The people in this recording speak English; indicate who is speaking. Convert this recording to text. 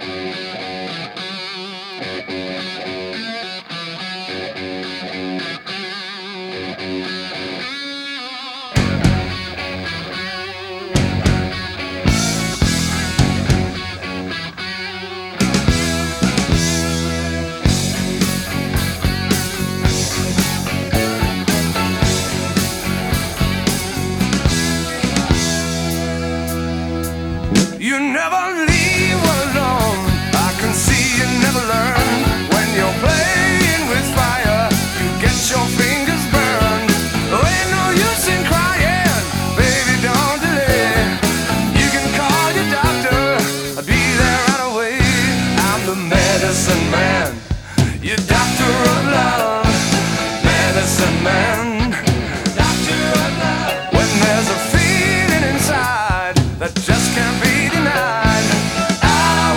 Speaker 1: You never leave alone. I can see you never learn. When you're playing with fire, you get your fingers burned. Ain't no use in crying, baby, don't delay. You can call your doctor, I'll be there right away. I'm the medicine man, your doctor of love, medicine man.